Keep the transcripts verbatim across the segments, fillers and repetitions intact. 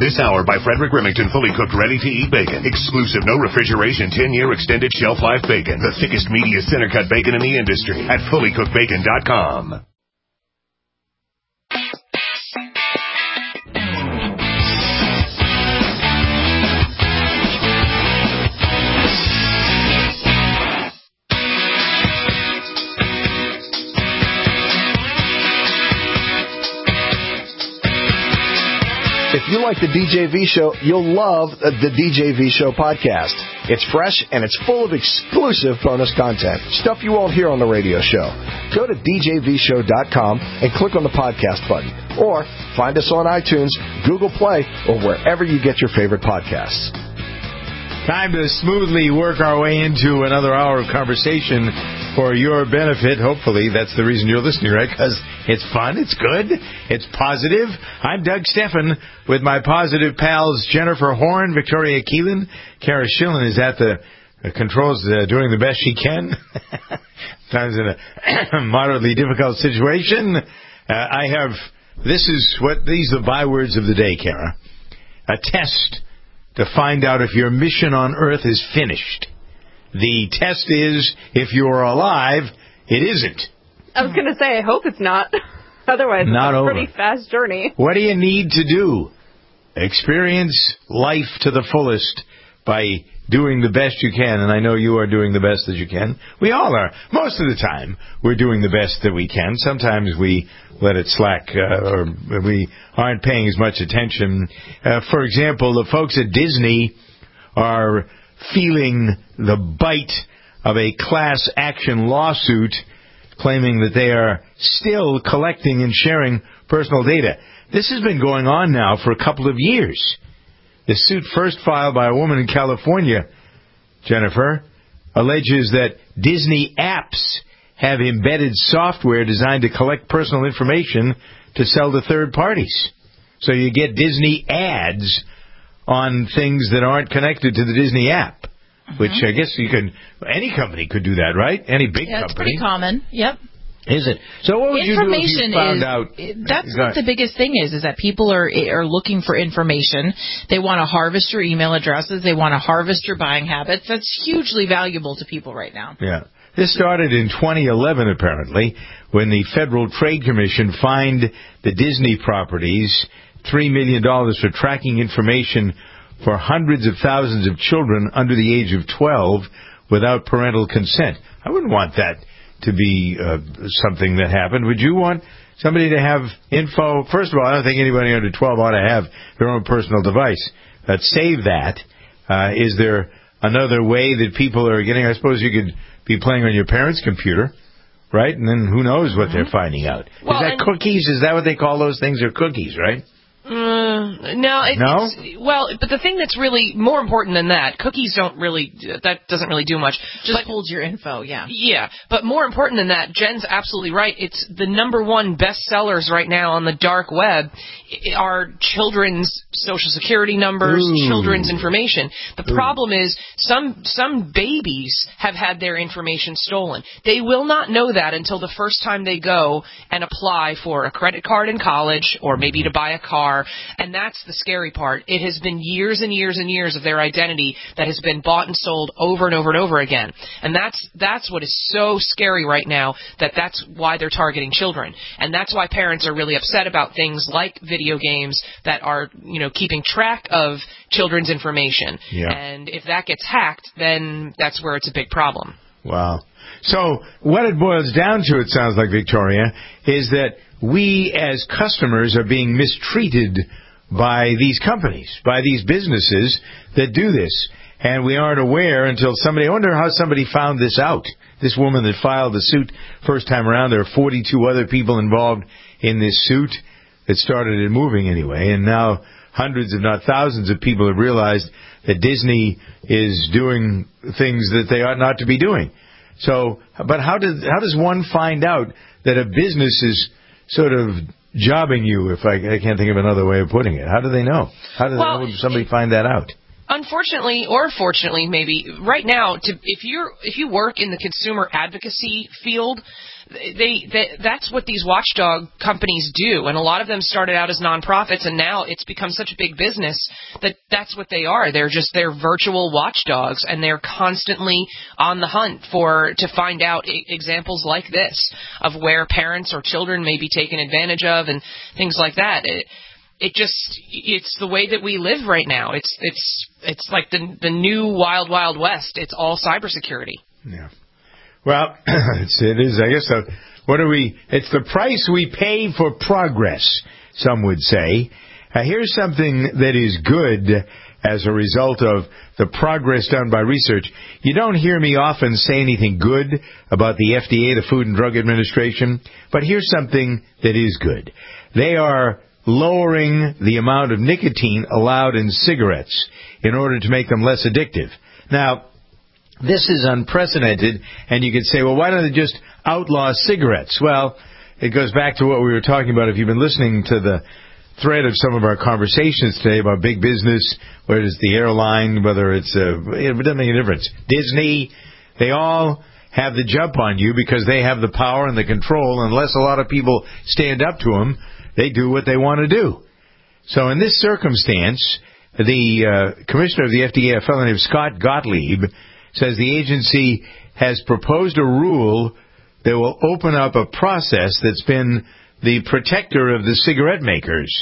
This hour by Frederick Remington, fully cooked, ready-to-eat bacon. Exclusive, no refrigeration, ten-year extended shelf life bacon. The thickest, meatiest, center-cut bacon in the industry at fully cooked bacon dot com. If you like the D J V Show, you'll love the D J V Show podcast. It's fresh and it's full of exclusive bonus content, stuff you won't hear on the radio show. Go to D J V show dot com and click on the podcast button. Or find us on iTunes, Google Play, or wherever you get your favorite podcasts. Time to smoothly work our way into another hour of conversation for your benefit. Hopefully, that's the reason you're listening, right? Because it's fun, it's good, it's positive. I'm Doug Steffen with my positive pals Jennifer Horn, Victoria Keelan. Kara Schillen is at the uh, controls uh, doing the best she can. Times in a moderately difficult situation. Uh, I have, this is what, these are the bywords of the day, Kara. A test to find out if your mission on Earth is finished. The test is, if you're alive, it isn't. I was going to say, I hope it's not. Otherwise, not it's a over. pretty fast journey. What do you need to do? Experience life to the fullest by doing the best you can. And I know you are doing the best that you can. We all are. Most of the time, we're doing the best that we can. Sometimes we let it slack, uh, or we aren't paying as much attention. Uh, for example, the folks at Disney are feeling the bite of a class action lawsuit claiming that they are still collecting and sharing personal data. This has been going on now for a couple of years. The suit, first filed by a woman in California, Jennifer, alleges that Disney apps have embedded software designed to collect personal information to sell to third parties. So you get Disney ads on things that aren't connected to the Disney app, mm-hmm. which I guess you could, any company could do that, right? Any big yeah, company. It's pretty common. Yep. Is it? So what would you do if you found is, out? That's what the biggest thing is, is that people are are looking for information. They want to harvest your email addresses. They want to harvest your buying habits. That's hugely valuable to people right now. Yeah. This started in twenty eleven, apparently, when the Federal Trade Commission fined the Disney properties three million dollars for tracking information for hundreds of thousands of children under the age of twelve without parental consent. I wouldn't want that to be uh, something that happened. Would you want somebody to have info? First of all, I don't think anybody under twelve ought to have their own personal device. But save that. Uh, is there another way that people are getting? I suppose you could be playing on your parents' computer, right? And then who knows what mm-hmm. they're finding out. Well, is that cookies? Is that what they call those things? They're cookies, right? Mm, no, it, no? It's, well, but the thing that's really more important than that, cookies don't really, that doesn't really do much. Just but, holds your info, yeah. Yeah, but more important than that, Jen's absolutely right. It's the number one bestsellers right now on the dark web are children's social security numbers, Ooh. children's information. The Ooh. problem is some some babies have had their information stolen. They will not know that until the first time they go and apply for a credit card in college or maybe to buy a car. And that's the scary part. It has been years and years and years of their identity that has been bought and sold over and over and over again. And that's that's what is so scary right now, that that's why they're targeting children. And that's why parents are really upset about things like video games that are, you know, keeping track of children's information. Yeah. And if that gets hacked, then that's where it's a big problem. Wow. So what it boils down to, it sounds like, Victoria, is that we as customers are being mistreated by these companies, by these businesses that do this. And we aren't aware until somebody, I wonder how somebody found this out. This woman that filed the suit first time around, there are forty-two other people involved in this suit. It started it moving anyway, and now hundreds, if not thousands, of people have realized that Disney is doing things that they ought not to be doing. So, but how does how does one find out that a business is sort of jobbing you, if I, I can't think of another way of putting it? How do they know? How does well, somebody find that out? Unfortunately, or fortunately, maybe right now, to, if you're if you work in the consumer advocacy field, they, they that's what these watchdog companies do, and a lot of them started out as nonprofits, and now it's become such a big business that that's what they are. They're just they're virtual watchdogs, and they're constantly on the hunt for to find out I- examples like this of where parents or children may be taken advantage of and things like that. It, It just, it's the way that we live right now. It's it's it's like the the new wild, wild west. It's all cybersecurity. Yeah. Well, it's, it is, I guess, uh, what are we, it's the price we pay for progress, some would say. Uh, here's something that is good as a result of the progress done by research. You don't hear me often say anything good about the F D A, the Food and Drug Administration, but here's something that is good. They are lowering the amount of nicotine allowed in cigarettes in order to make them less addictive. Now, this is unprecedented, and you could say, well, why don't they just outlaw cigarettes? Well, it goes back to what we were talking about. If you've been listening to the thread of some of our conversations today about big business, whether it's the airline, whether it's, uh, it doesn't make a difference, Disney, they all have the jump on you because they have the power and the control. Unless a lot of people stand up to them, they do what they want to do. So in this circumstance, the uh, commissioner of the F D A, a fellow named Scott Gottlieb, says the agency has proposed a rule that will open up a process that's been the protector of the cigarette makers.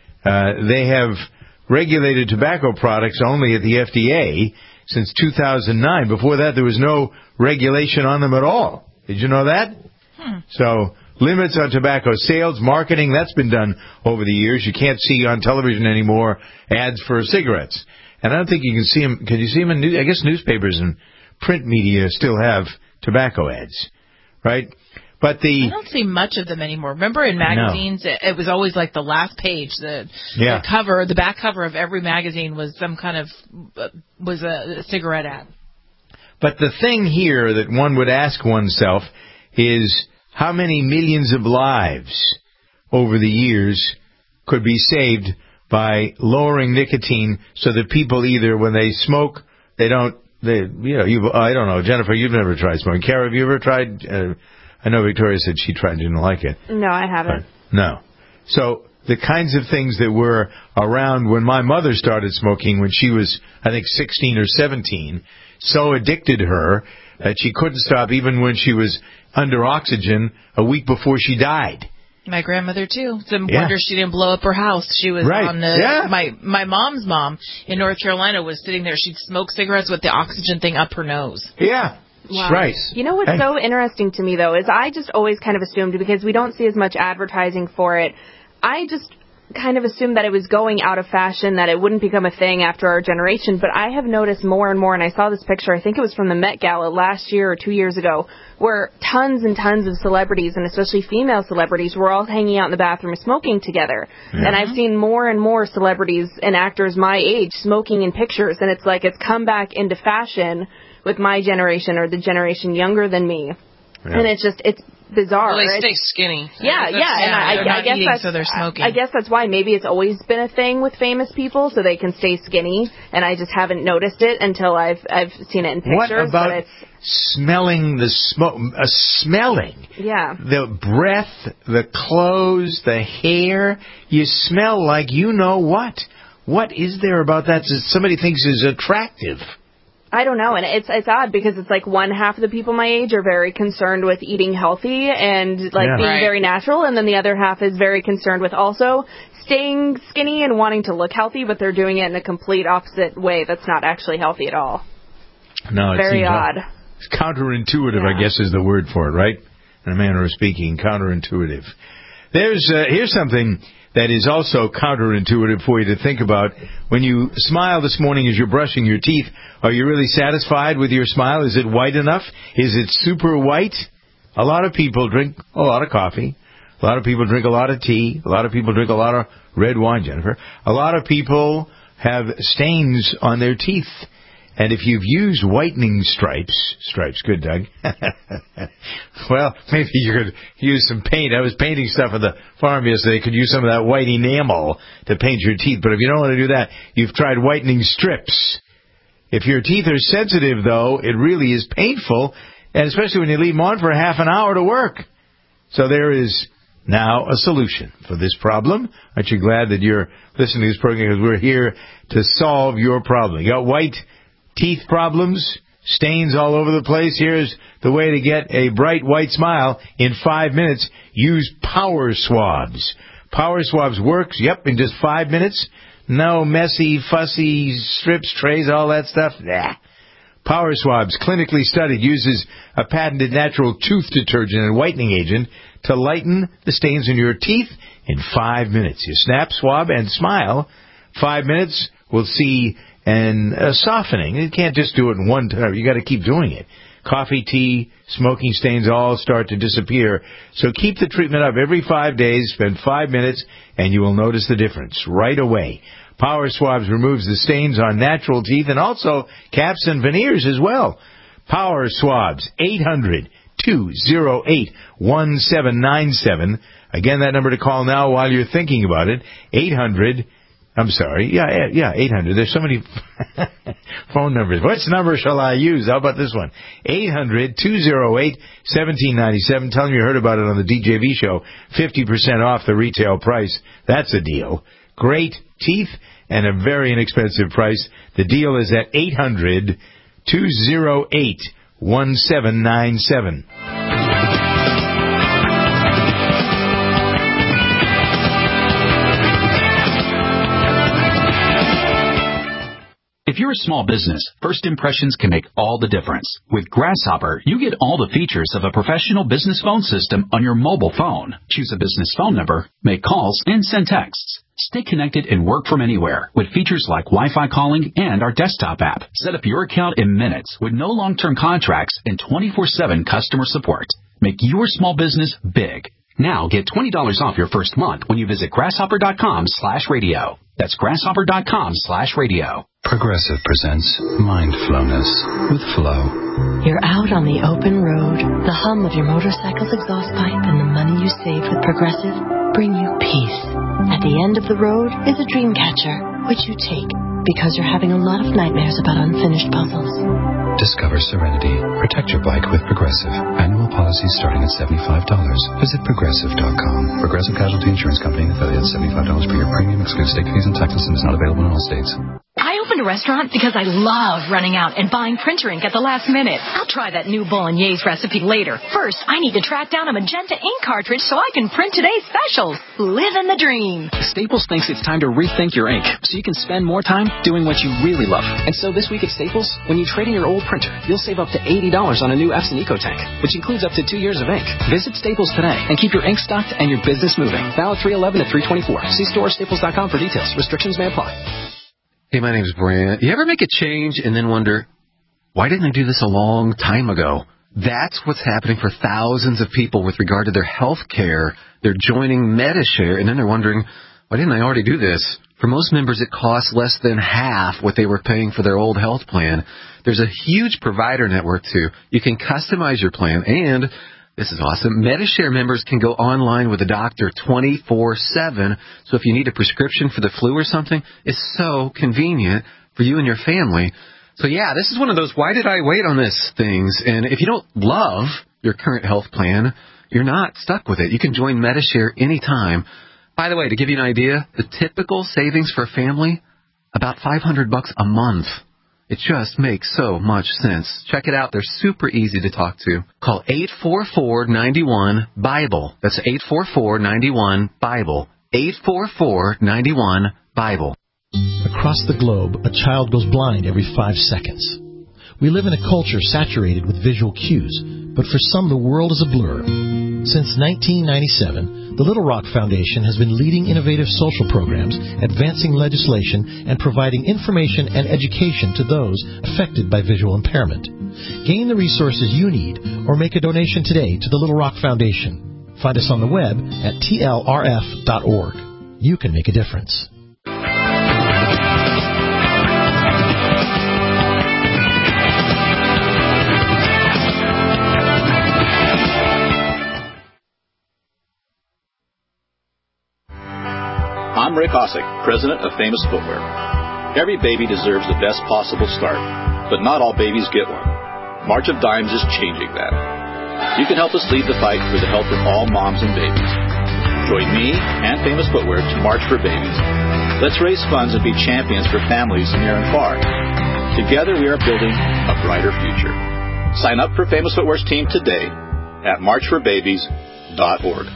Uh, they have regulated tobacco products only at the F D A since two thousand nine. Before that, there was no regulation on them at all. Did you know that? Hmm. So limits on tobacco sales, marketing, that's been done over the years. You can't see on television anymore ads for cigarettes. And I don't think you can see them. Can you see them in news? I guess newspapers and print media still have tobacco ads, right? But the I don't see much of them anymore. Remember in magazines, no. it, it was always like the last page, the, yeah. the cover, the back cover of every magazine was some kind of uh, was a, a cigarette ad. But the thing here that one would ask oneself is how many millions of lives over the years could be saved by lowering nicotine so that people either when they smoke, they don't, they, you know, you, I don't know, Jennifer, you've never tried smoking. Kara, have you ever tried? Uh, I know Victoria said she tried and didn't like it. No, I haven't. But, no. So the kinds of things that were around when my mother started smoking when she was, I think, sixteen or seventeen, so addicted her that she couldn't stop even when she was under oxygen a week before she died. My grandmother too. It's a Yeah. wonder she didn't blow up her house. She was Right. on the Yeah. my my mom's mom in North Carolina was sitting there. She'd smoke cigarettes with the oxygen thing up her nose. Yeah. Wow. Right. You know what's Hey. so interesting to me, though, is I just always kind of assumed, because we don't see as much advertising for it, I just kind of assumed that it was going out of fashion, that it wouldn't become a thing after our generation. But I have noticed more and more, and I saw this picture, I think it was from the Met Gala last year or two years ago, where tons and tons of celebrities, and especially female celebrities, were all hanging out in the bathroom smoking together. Yeah. And I've seen more and more celebrities and actors my age smoking in pictures, and it's like it's come back into fashion with my generation or the generation younger than me. Yeah. And it's just, it's bizarre. Well, they It's- stay skinny. yeah, That's- yeah, and I, they're I, I not guess eating, that's so they're smoking. I guess that's why maybe it's always been a thing with famous people, so they can stay skinny, and I just haven't noticed it until I've I've seen it in pictures. What about but it's, smelling the smoke? Uh, smelling. yeah, The breath, the clothes, the hair. You smell like you know what. What is there about that that somebody thinks is attractive? I don't know, and it's it's odd because it's like one half of the people my age are very concerned with eating healthy and like Yeah. being Right. very natural, and then the other half is very concerned with also staying skinny and wanting to look healthy, but they're doing it in a complete opposite way that's not actually healthy at all. No, it Very seems odd. It's counterintuitive, Yeah. I guess, is the word for it, right? In a manner of speaking, counterintuitive. There's uh, here's something that is also counterintuitive for you to think about. When you smile this morning as you're brushing your teeth, are you really satisfied with your smile? Is it white enough? Is it super white? A lot of people drink a lot of coffee. A lot of people drink a lot of tea. A lot of people drink a lot of red wine, Jennifer. A lot of people have stains on their teeth. And if you've used whitening stripes, stripes, good, Doug. Well, maybe you could use some paint. I was painting stuff at the farm yesterday. You could use some of that white enamel to paint your teeth. But if you don't want to do that, you've tried whitening strips. If your teeth are sensitive, though, it really is painful, and especially when you leave them on for half an hour to work. So there is now a solution for this problem. Aren't you glad that you're listening to this program? Because we're here to solve your problem. You got white teeth problems, stains all over the place? Here's the way to get a bright white smile in five minutes. Use Power Swabs. Power Swabs works, yep, in just five minutes. No messy, fussy strips, trays, all that stuff. Nah. Power Swabs, clinically studied, uses a patented natural tooth detergent and whitening agent to lighten the stains in your teeth in five minutes. You snap, swab, and smile. Five minutes, we'll see an, a softening. You can't just do it in one time. You got to keep doing it. Coffee, tea, smoking stains all start to disappear. So keep the treatment up every five days. Spend five minutes, and you will notice the difference right away. Power Swabs removes the stains on natural teeth and also caps and veneers as well. Power Swabs, eight hundred, two oh eight, one seven nine seven. Again, that number to call now while you're thinking about it, eight hundred, I'm sorry, yeah, yeah, eight hundred. There's so many phone numbers. Which number shall I use? How about this one? eight hundred, two oh eight, one seven nine seven. Tell them you heard about it on the D J V show. fifty percent off the retail price. That's a deal. Great teeth and a very inexpensive price. The deal is at eight hundred, two oh eight, one seven nine seven. If you're a small business, first impressions can make all the difference. With Grasshopper, you get all the features of a professional business phone system on your mobile phone. Choose a business phone number, make calls, and send texts. Stay connected and work from anywhere with features like Wi-Fi calling and our desktop app. Set up your account in minutes with no long-term contracts and twenty-four seven customer support. Make your small business big. Now get twenty dollars off your first month when you visit grasshopper.com slash radio. That's grasshopper.com slash radio. Progressive presents Mindflowness with Flo. You're out on the open road. The hum of your motorcycle's exhaust pipe and the money you saved with Progressive bring you peace. At the end of the road is a dream catcher, which you take because you're having a lot of nightmares about unfinished puzzles. Discover serenity. Protect your bike with Progressive. Annual policies starting at seventy-five dollars. Visit Progressive dot com. Progressive Casualty Insurance Company and affiliates. seventy-five dollars per year premium. Excludes state fees and taxes and is not available in all states. I opened a restaurant because I love running out and buying printer ink at the last minute. I'll try that new bolognese recipe later. First, I need to track down a magenta ink cartridge so I can print today's specials. Living the dream. Staples thinks it's time to rethink your ink so you can spend more time doing what you really love. And so this week at Staples, when you trade in your old printer, you'll save up to eighty dollars on a new Epson EcoTank, which includes up to two years of ink. Visit Staples today and keep your ink stocked and your business moving. Valid three eleven to three twenty-four. See store or staples dot com for details. Restrictions may apply. Hey, my name's Brant. You ever make a change and then wonder, why didn't I do this a long time ago? That's what's happening for thousands of people with regard to their health care. They're joining Medishare, and then they're wondering, why didn't I already do this? For most members, it costs less than half what they were paying for their old health plan. There's a huge provider network, too. You can customize your plan, and this is awesome. Medishare members can go online with a doctor twenty-four seven. So if you need a prescription for the flu or something, it's so convenient for you and your family. So, yeah, this is one of those why did I wait on this things. And if you don't love your current health plan, you're not stuck with it. You can join Medishare anytime. By the way, to give you an idea, the typical savings for a family, about five hundred bucks a month. It just makes so much sense. Check it out. They're super easy to talk to. Call eight four four, nine one, BIBLE. That's eight four four, nine one, BIBLE. eight four four, nine one, BIBLE. Across the globe, a child goes blind every five seconds. We live in a culture saturated with visual cues, but for some the world is a blur. Since nineteen ninety-seven, the Little Rock Foundation has been leading innovative social programs, advancing legislation, and providing information and education to those affected by visual impairment. Gain the resources you need or make a donation today to the Little Rock Foundation. Find us on the web at T L R F dot org. You can make a difference. I'm Rick Osick, president of Famous Footwear. Every baby deserves the best possible start, but not all babies get one. March of Dimes is changing that. You can help us lead the fight for the health of all moms and babies. Join me and Famous Footwear to March for Babies. Let's raise funds and be champions for families near and far. Together we are building a brighter future. Sign up for Famous Footwear's team today at march for babies dot org.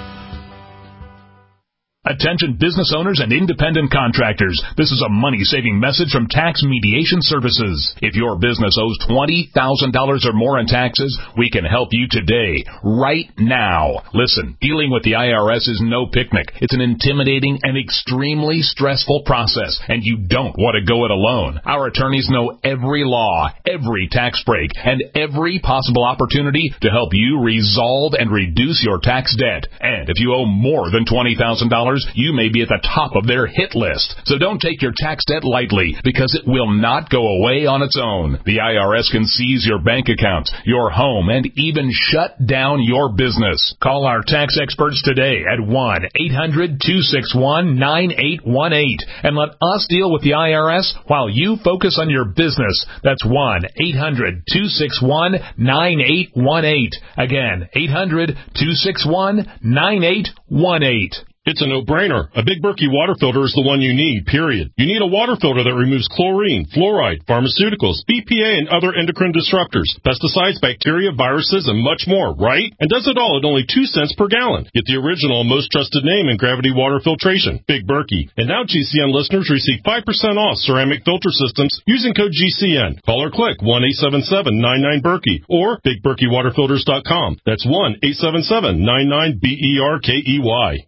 Attention business owners and independent contractors. This is a money-saving message from Tax Mediation Services. If your business owes twenty thousand dollars or more in taxes, we can help you today, right now. Listen, dealing with the I R S is no picnic. It's an intimidating and extremely stressful process, and you don't want to go it alone. Our attorneys know every law, every tax break, and every possible opportunity to help you resolve and reduce your tax debt. And if you owe more than twenty thousand dollars, you may be at the top of their hit list. So don't take your tax debt lightly, because it will not go away on its own. The I R S can seize your bank accounts, your home, and even shut down your business. Call our tax experts today at one eight hundred two six one nine eight one eight and let us deal with the I R S while you focus on your business. That's one eight hundred two six one nine eight one eight. Again, eight hundred two six one nine eight one eight. It's a no-brainer. A Big Berkey water filter is the one you need, period. You need a water filter that removes chlorine, fluoride, pharmaceuticals, B P A, and other endocrine disruptors, pesticides, bacteria, viruses, and much more, right? And does it all at only two cents per gallon. Get the original, most trusted name in gravity water filtration, Big Berkey. And now G C N listeners receive five percent off ceramic filter systems using code G C N. Call or click one eight seven seven nine nine Berkey or big berkey water filters dot com. That's one eight seven seven nine nine B E R K E Y.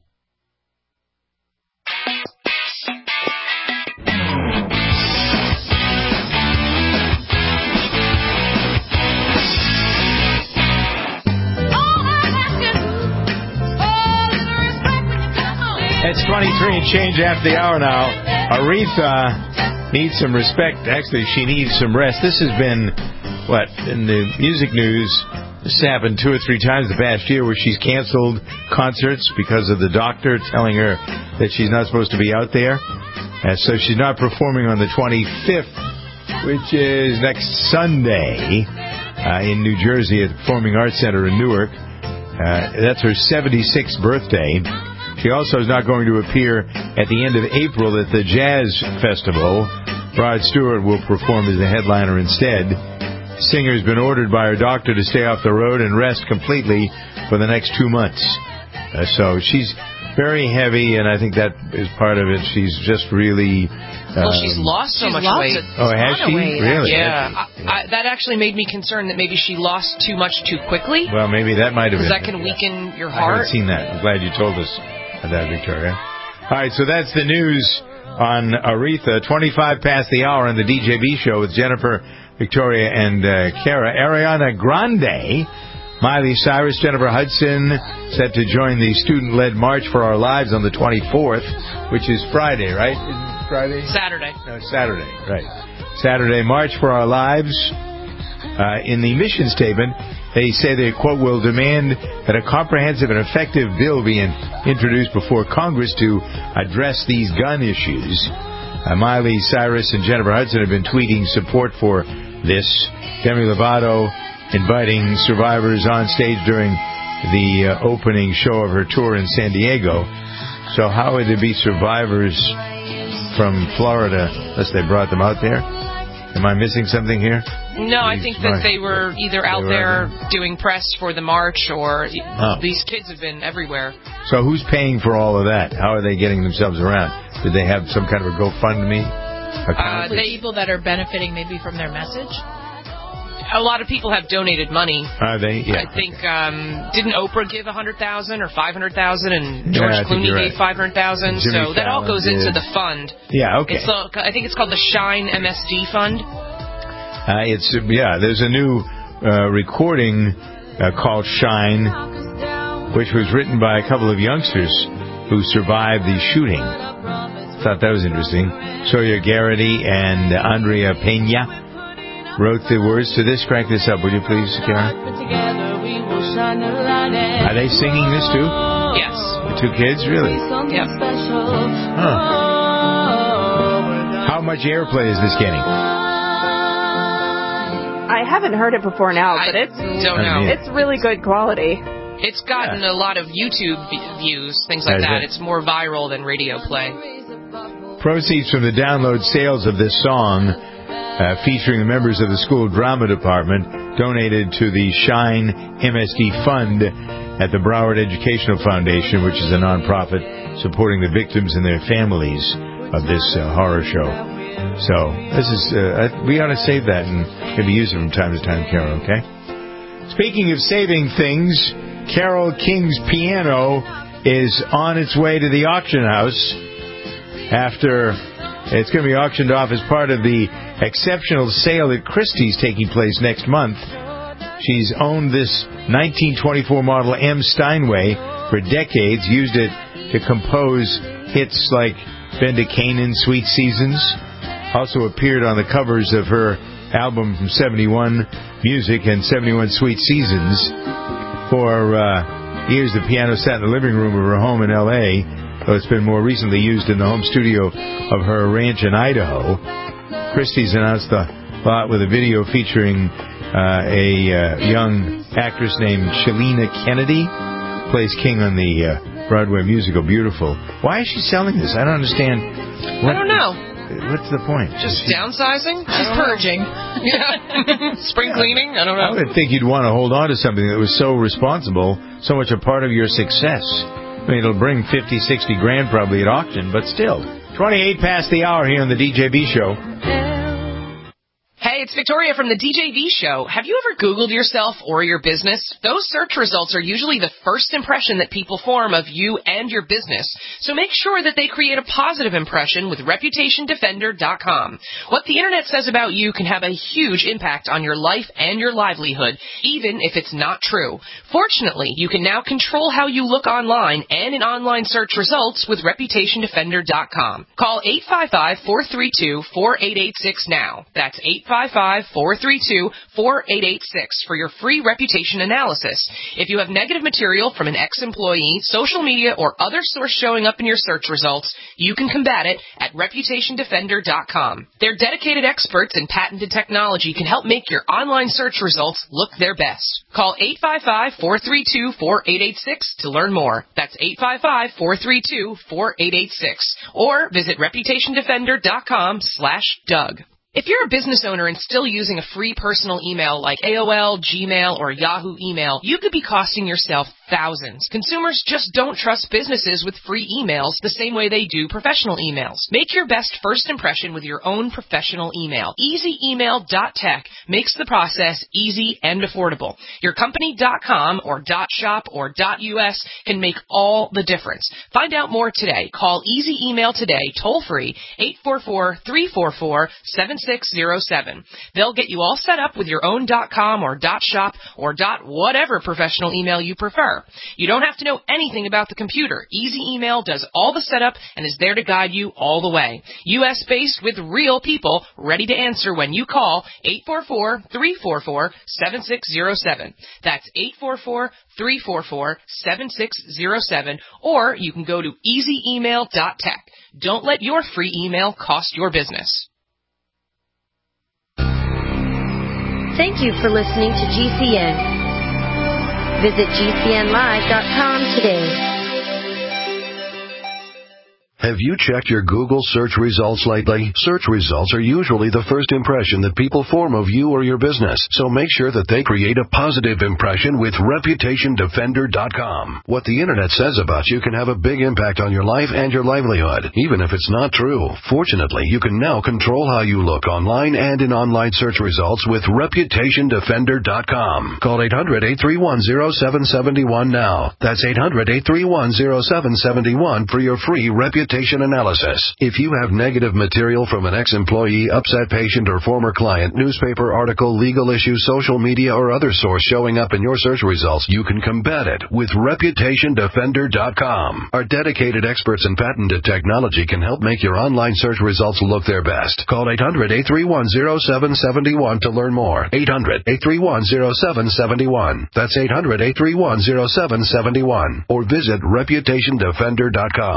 It's twenty-three and change after the hour now. Aretha needs some respect. Actually, she needs some rest. This has been, what, in the music news, this happened two or three times the past year where she's canceled concerts because of the doctor telling her that she's not supposed to be out there. And so she's not performing on the twenty-fifth, which is next Sunday, uh, in New Jersey at the Performing Arts Center in Newark. Uh, that's her seventy-sixth birthday. She also is not going to appear at the end of April at the Jazz Festival. Rod Stewart will perform as the headliner instead. The singer's been ordered by her doctor to stay off the road and rest completely for the next two months. Uh, so she's very heavy, and I think that is part of it. She's just really... Um, well, she's lost so she's much lost weight. Oh, has she? Weight, really? Yeah. I, I, that actually made me concerned that maybe she lost too much too quickly. Well, maybe that might have been. Because that can weaken your I heart. haven't seen that. I'm glad you told us that, Victoria. All right, so that's the news on Aretha. twenty-five past the hour on the D J V show with Jennifer, Victoria, and uh, Kara. Ariana Grande, Miley Cyrus, Jennifer Hudson set to join the student-led March for Our Lives on the twenty-fourth, which is Friday, right? Isn't it Friday? Saturday. No, Saturday, right. Saturday, March for Our Lives. Uh, in the mission statement, they say they, quote, will demand that a comprehensive and effective bill be in, introduced before Congress to address these gun issues. Uh, Miley Cyrus and Jennifer Hudson have been tweeting support for this. Demi Lovato inviting survivors on stage during the uh, opening show of her tour in San Diego. So how would there be survivors from Florida unless they brought them out there? Am I missing something here? No, I think that they were either out there doing press for the march, or oh. these kids have been everywhere. So who's paying for all of that? How are they getting themselves around? Did they have some kind of a GoFundMe account? Uh, the people that are benefiting maybe from their message? A lot of people have donated money. Are they? Yeah. I think, um, didn't Oprah give one hundred thousand dollars or five hundred thousand dollars, and George yeah, Clooney right. gave five hundred thousand dollars, so that all goes did. into the fund. Yeah, okay. It's the, I think it's called the Shine M S D Fund. Uh, it's yeah. There's a new uh, recording uh, called Shine, which was written by a couple of youngsters who survived the shooting. Thought that was interesting. Sawyer Garrity and Andrea Pena wrote the words to this. Crank this up, will you please, Karen? Are they singing this too? Yes. The two kids, really? Yep. Huh. How much airplay is this getting? I haven't heard it before now, but it's don't know. It's really good quality. It's gotten a lot of YouTube views, things like Has that. it? It's more viral than radio play. Proceeds from the download sales of this song, uh, featuring the members of the school drama department, donated to the Shine M S D Fund at the Broward Educational Foundation, which is a nonprofit supporting the victims and their families of this uh, horror show. So this is uh, we ought to save that and maybe use it from time to time, Carol. Okay. Speaking of saving things, Carole King's piano is on its way to the auction house after it's going to be auctioned off as part of the exceptional sale at Christie's taking place next month. She's owned this nineteen twenty-four model M. Steinway for decades, used it to compose hits like Bend to Canaan, Sweet Seasons. Also appeared on the covers of her album from seventy-one, Music, and seventy-one, Sweet Seasons. For uh, years, the piano sat in the living room of her home in L A, though it's been more recently used in the home studio of her ranch in Idaho. Christie's announced the lot with a video featuring uh, a uh, young actress named Shalina Kennedy, plays King on the uh, Broadway musical Beautiful. Why is she selling this? I don't understand. What, I don't know. What's the point? Just downsizing? She's purging. Yeah. Spring cleaning? I don't know. I would think you'd want to hold on to something that was so responsible, so much a part of your success. I mean, it'll bring fifty, sixty grand probably at auction, but still. twenty-eight past the hour here on the D J V Show. Hey, it's Victoria from the D J V Show. Have you ever Googled yourself or your business? Those search results are usually the first impression that people form of you and your business. So make sure that they create a positive impression with Reputation Defender dot com. What the Internet says about you can have a huge impact on your life and your livelihood, even if it's not true. Fortunately, you can now control how you look online and in online search results with Reputation Defender dot com. Call eight five five, four three two, four eight eight six now. That's eight five five, four three two, four eight eight six for your free reputation analysis. If you have negative material from an ex-employee, social media, or other source showing up in your search results, you can combat it at Reputation Defender dot com. Their dedicated experts in patented technology can help make your online search results look their best. Call eight five five, four three two, four eight eight six to learn more. That's eight five five, four three two, four eight eight six. Or visit Reputation Defender dot com slash Doug. If you're a business owner and still using a free personal email like A O L, Gmail, or Yahoo email, you could be costing yourself thousands. Consumers just don't trust businesses with free emails the same way they do professional emails. Make your best first impression with your own professional email. easy email dot tech makes the process easy and affordable. Your company dot com or .shop or .us can make all the difference. Find out more today. Call Easy Email today, toll free, eight four four, three four four, seven six zero seven. They'll get you all set up with your own .com or .shop or .whatever professional email you prefer. You don't have to know anything about the computer. Easy Email does all the setup and is there to guide you all the way. U S based with real people ready to answer when you call eight four four, three four four, seven six zero seven. That's eight four four, three four four, seven six zero seven. Or you can go to easy email dot tech. Don't let your free email cost your business. Thank you for listening to G C N. Visit G C N live dot com today. Have you checked your Google search results lately? Search results are usually the first impression that people form of you or your business, so make sure that they create a positive impression with Reputation Defender dot com. What the Internet says about you can have a big impact on your life and your livelihood, even if it's not true. Fortunately, you can now control how you look online and in online search results with Reputation Defender dot com. Call eight hundred, eight three one, zero seven seven one now. That's eight hundred, eight three one, zero seven seven one for your free reputation analysis. If you have negative material from an ex-employee, upset patient, or former client, newspaper article, legal issue, social media, or other source showing up in your search results, you can combat it with Reputation Defender dot com. Our dedicated experts in patented technology can help make your online search results look their best. Call eight hundred, eight three one, zero seven seven one to learn more. eight hundred, eight three one, zero seven seven one. That's eight hundred, eight three one, zero seven seven one. Or visit Reputation Defender dot com.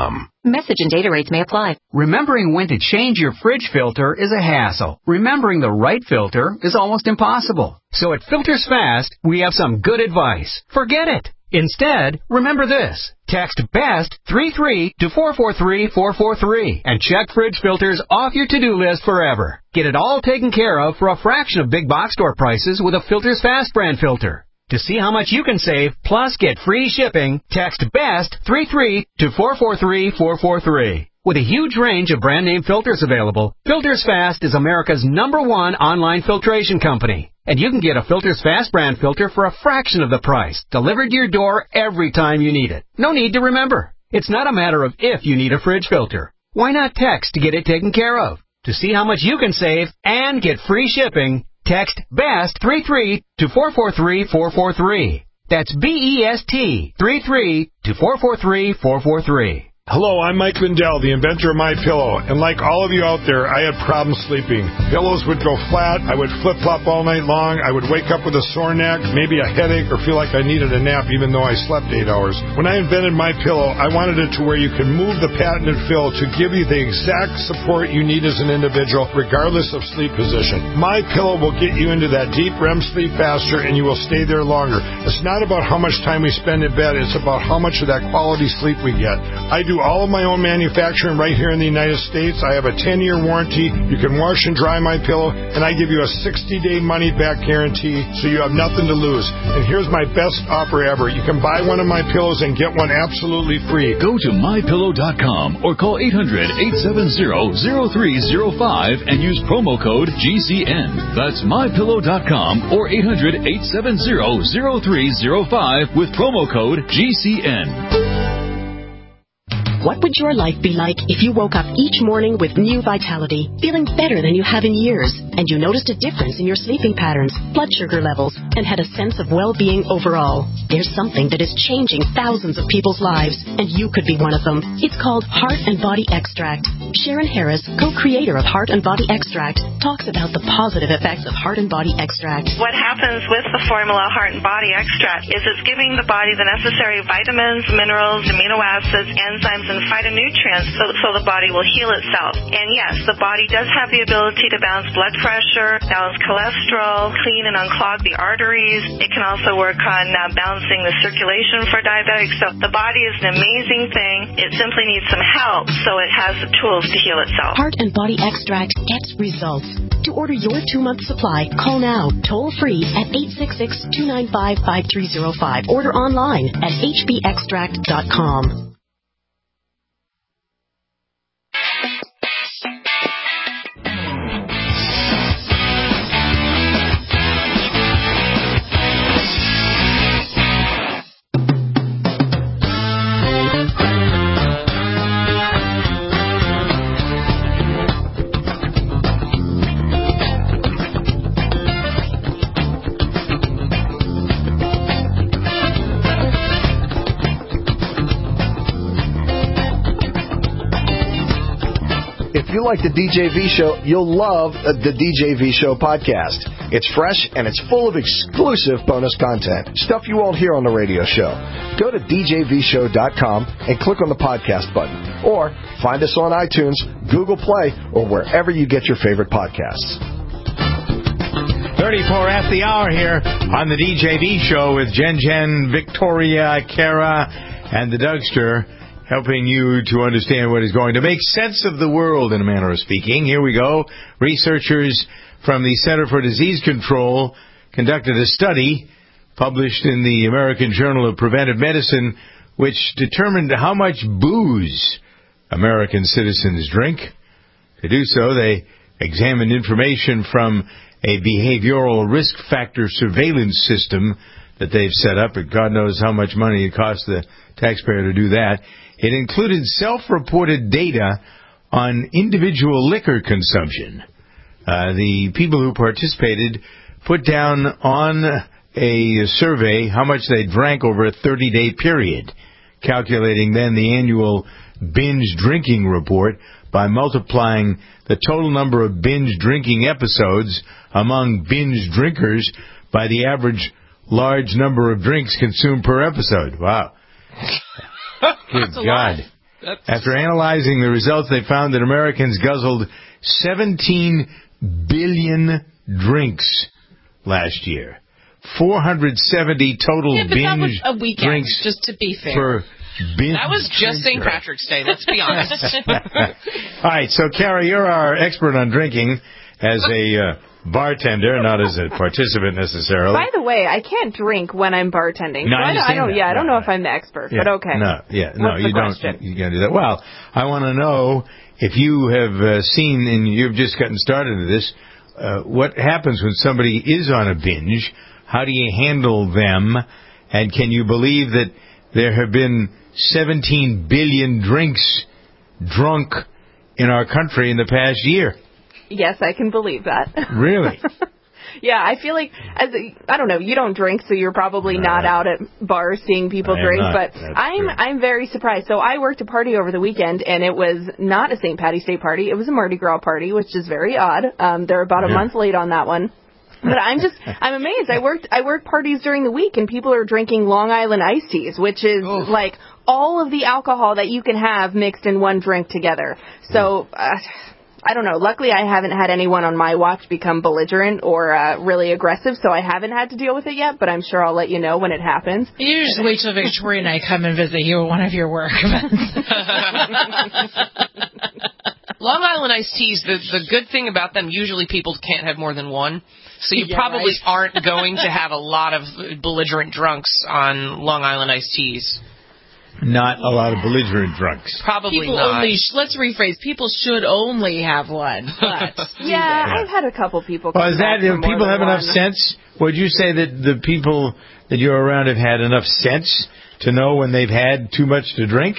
Message and data rates may apply. Remembering when to change your fridge filter is a hassle. Remembering the right filter is almost impossible. So at Filters Fast, we have some good advice. Forget it. Instead, remember this. Text BEST three three to four four three four four three and check fridge filters off your to-do list forever. Get it all taken care of for a fraction of big box store prices with a Filters Fast brand filter. To see how much you can save, plus get free shipping, text BEST three three to four four three four four three. With a huge range of brand name filters available, Filters Fast is America's number one online filtration company. And you can get a Filters Fast brand filter for a fraction of the price, delivered to your door every time you need it. No need to remember. It's not a matter of if you need a fridge filter. Why not text to get it taken care of? To see how much you can save and get free shipping, text BEST three three to four four three four four three. That's B E S T three three to four four three four four three. Hello, I'm Mike Lindell, the inventor of MyPillow, and like all of you out there, I had problems sleeping. Pillows would go flat, I would flip-flop all night long, I would wake up with a sore neck, maybe a headache, or feel like I needed a nap even though I slept eight hours. When I invented MyPillow, I wanted it to where you can move the patented fill to give you the exact support you need as an individual, regardless of sleep position. MyPillow will get you into that deep R E M sleep faster, and you will stay there longer. It's not about how much time we spend in bed, it's about how much of that quality sleep we get. I do all of my own manufacturing right here in the United States. I have a ten-year warranty. You can wash and dry my pillow, and I give you a sixty-day money-back guarantee, so you have nothing to lose. And here's my best offer ever. You can buy one of my pillows and get one absolutely free. Go to my pillow dot com or call eight hundred, eight seven zero, zero three zero five and use promo code G C N. That's my pillow dot com or eight hundred, eight seven zero, zero three zero five with promo code G C N. What would your life be like if you woke up each morning with new vitality, feeling better than you have in years, and you noticed a difference in your sleeping patterns, blood sugar levels, and had a sense of well-being overall? There's something that is changing thousands of people's lives, and you could be one of them. It's called Heart and Body Extract. Sharon Harris, co-creator of Heart and Body Extract, talks about the positive effects of Heart and Body Extract. What happens with the formula Heart and Body Extract is it's giving the body the necessary vitamins, minerals, amino acids, enzymes, and phytonutrients so, so the body will heal itself. And yes, the body does have the ability to balance blood pressure, balance cholesterol, clean and unclog the arteries. It can also work on uh, balancing the circulation for diabetics. So the body is an amazing thing. It simply needs some help so it has the tools to heal itself. Heart and Body Extract gets results. To order your two-month supply, call now, toll-free at eight six six, two nine five, five three zero five. Order online at h b extract dot com. If you like the D J V Show, you'll love the D J V Show podcast. It's fresh and it's full of exclusive bonus content, stuff you won't hear on the radio show. Go to d j v show dot com and click on the podcast button. Or find us on iTunes, Google Play, or wherever you get your favorite podcasts. thirty-four after the hour here on the D J V Show with Jen Jen, Victoria, Kara, and the Dougster, helping you to understand what is going to make sense of the world, in a manner of speaking. Here we go. Researchers from the Center for Disease Control conducted a study published in the American Journal of Preventive Medicine, which determined how much booze American citizens drink. To do so, they examined information from a behavioral risk factor surveillance system that they've set up, and God knows how much money it costs the taxpayer to do that. It included self-reported data on individual liquor consumption. Uh, the people who participated put down on a survey how much they drank over a thirty-day period, calculating then the annual binge drinking report by multiplying the total number of binge drinking episodes among binge drinkers by the average large number of drinks consumed per episode. Wow. Good God. That's... After analyzing the results, they found that Americans guzzled seventeen billion drinks last year. four hundred seventy total yeah, but binge that was a weekend, drinks. Just to be fair. For binge that was just Saint drinker. Patrick's Day, let's be honest. All right, so, Carrie, you're our expert on drinking as a uh, bartender, not as a participant necessarily. By the way, I can't drink when I'm bartending. No, so I I don't, I don't understand yeah, that. I don't Right, know if I'm the expert, Yeah, but okay. No, yeah, no, What's you the don't. question? You can't do that. Well, I want to know if you have uh, seen, and you've just gotten started into this, uh, what happens when somebody is on a binge? How do you handle them? And can you believe that there have been seventeen billion drinks drunk in our country in the past year? Yes, I can believe that. Really? Yeah, I feel like, as a, I don't know, you don't drink, so you're probably not out at bars seeing people I am drink, not. but That's I'm true. I'm very surprised. So I worked a party over the weekend, and it was not a Saint Patty's Day party. It was a Mardi Gras party, which is very odd. Um, they're about a Yeah. month late on that one. But I'm just, I'm amazed. I worked, I work parties during the week, and people are drinking Long Island iced teas, which is like all of the alcohol that you can have mixed in one drink together. So, uh, I don't know. Luckily, I haven't had anyone on my watch become belligerent or uh, really aggressive, so I haven't had to deal with it yet, but I'm sure I'll let you know when it happens. You just wait till Victoria and I come and visit you at one of your work events. Long Island iced teas, the, the good thing about them, usually people can't have more than one. So you Yeah, probably right. aren't going to have a lot of belligerent drunks on Long Island iced teas. Not a lot of belligerent drunks. Probably People not. only, sh- let's rephrase, people should only have one. But Yeah, I've had a couple people come Well, is that back for if more people than have enough one. sense? Would you say that the people that you're around have had enough sense to know when they've had too much to drink?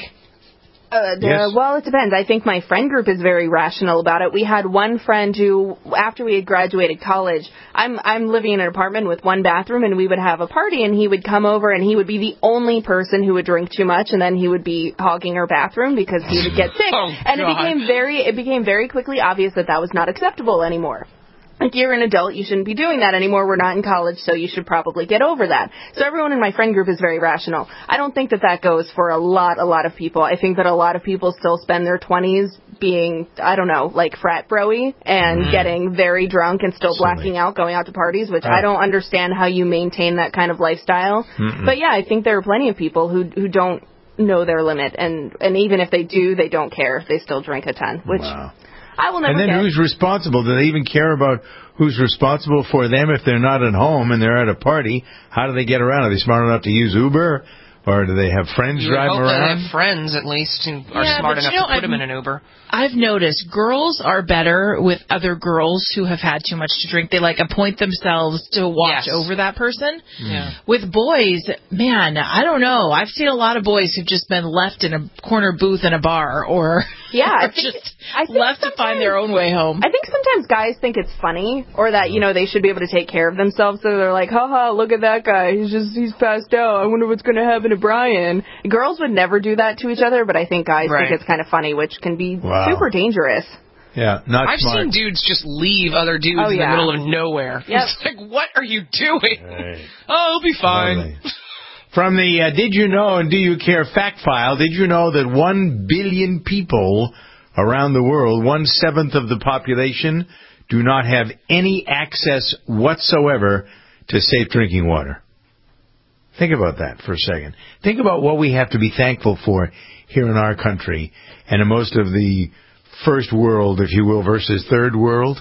Uh, the, Yes. Well, it depends. I think my friend group is very rational about it. We had one friend who, after we had graduated college, I'm I'm living in an apartment with one bathroom, and we would have a party, and he would come over, and he would be the only person who would drink too much, and then he would be hogging our bathroom because he would get sick. Oh, and it God. became very it became very quickly obvious that that was not acceptable anymore. Like, you're an adult, you shouldn't be doing that anymore. We're not in college, so you should probably get over that. So everyone in my friend group is very rational. I don't think that that goes for a lot, a lot of people. I think that a lot of people still spend their twenties being, I don't know, like frat bro-y and Mm. getting very drunk and still Silly. blacking out, going out to parties, which Oh. I don't understand how you maintain that kind of lifestyle. Mm-mm. But yeah, I think there are plenty of people who who don't know their limit, and, and even if they do, they don't care. They still drink a ton, which Wow. I will never And then get. who's responsible? Do they even care about who's responsible for them if they're not at home and they're at a party? How do they get around? Are they smart enough to use Uber? Or do they have friends You would drive hope them that they around? have friends, at least, who are Yeah, smart but enough you know, to put them I've- in an Uber. I've noticed girls are better with other girls who have had too much to drink. They like appoint themselves to watch Yes. over that person. Yeah. With boys, man, I don't know. I've seen a lot of boys who've just been left in a corner booth in a bar or, Yeah, I or think- just I think left to find their own way home. I think sometimes guys think it's funny, or that, you know, they should be able to take care of themselves, so they're like, haha, look at that guy, he's just, he's passed out, I wonder what's going to happen to Brian. Girls would never do that to each other, but I think guys Right. think it's kind of funny, which can be Wow. super dangerous. Yeah, not I've smart. seen dudes just leave other dudes Oh, in yeah. the middle of nowhere. Yep. It's like, what are you doing? Right. Oh, he'll be fine. Lovely. From the uh, Did You Know and Do You Care fact file, did you know that one billion people around the world, one-seventh of the population, do not have any access whatsoever to safe drinking water? Think about that for a second. Think about what we have to be thankful for here in our country and in most of the first world, if you will, versus third world.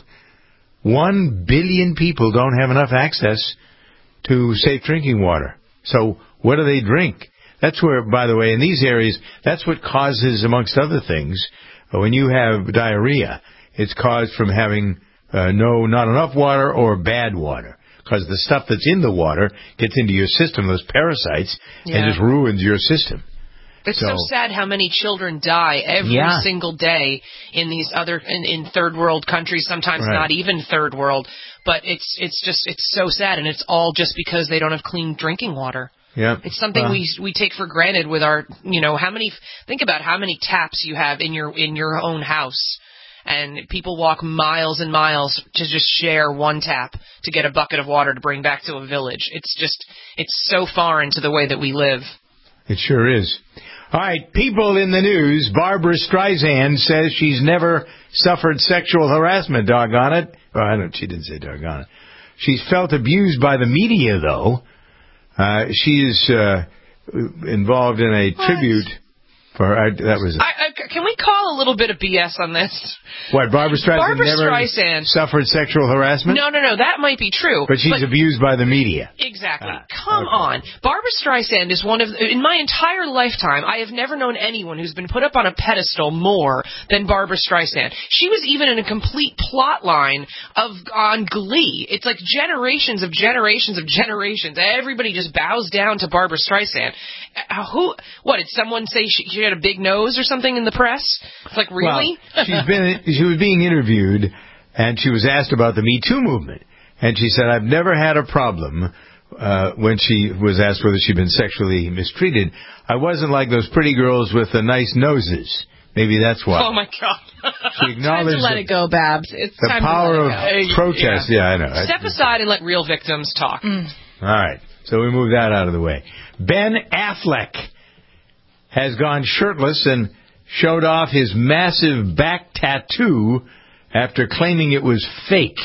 One billion people don't have enough access to safe drinking water. So what do they drink? That's where, by the way, in these areas, that's what causes, amongst other things, when you have diarrhea, it's caused from having uh, no, not enough water or bad water. Because the stuff that's in the water gets into your system, those parasites, Yeah. and just ruins your system. It's So- so sad how many children die every Yeah. single day in these other in, in third world countries, sometimes Right. not even third world. But it's it's just it's so sad, and it's all just because they don't have clean drinking water. Yeah. It's something Well, we we take for granted with our, you know, how many, think about how many taps you have in your in your own house. And people walk miles and miles to just share one tap to get a bucket of water to bring back to a village. It's just, it's so foreign to the way that we live. It sure is. All right, people in the news. Barbara Streisand says she's never suffered sexual harassment, doggone it. Well, I don't, she didn't say doggone it. She's felt abused by the media, though. Uh, she is uh, involved in a what? tribute for her. I, that was it. I, I, can we call a little bit of B S on this? What, Barbara Streisand Barbara never Streisand. suffered sexual harassment? No, no, no, that might be true. But she's but, abused by the media. Exactly. Ah, Come okay. on. Barbara Streisand is one of, in my entire lifetime, I have never known anyone who's been put up on a pedestal more than Barbara Streisand. She was even in a complete plot line of on Glee. It's like generations of generations of generations. Everybody just bows down to Barbara Streisand. Uh, who? What, did someone say she, she had a big nose or something in the press? It's like, really? Well, she's been, she was being interviewed, and she was asked about the Me Too movement. And she said, I've never had a problem uh, when she was asked whether she'd been sexually mistreated. I wasn't like those pretty girls with the nice noses. Maybe that's why. Oh, my God. She acknowledged time to let the, it go, Babs. It's the time power to of let it go. protest. Yeah, yeah I know. Step aside and let real victims talk. Mm. All right. So we move that out of the way. Ben Affleck has gone shirtless and showed off his massive back tattoo after claiming it was fake.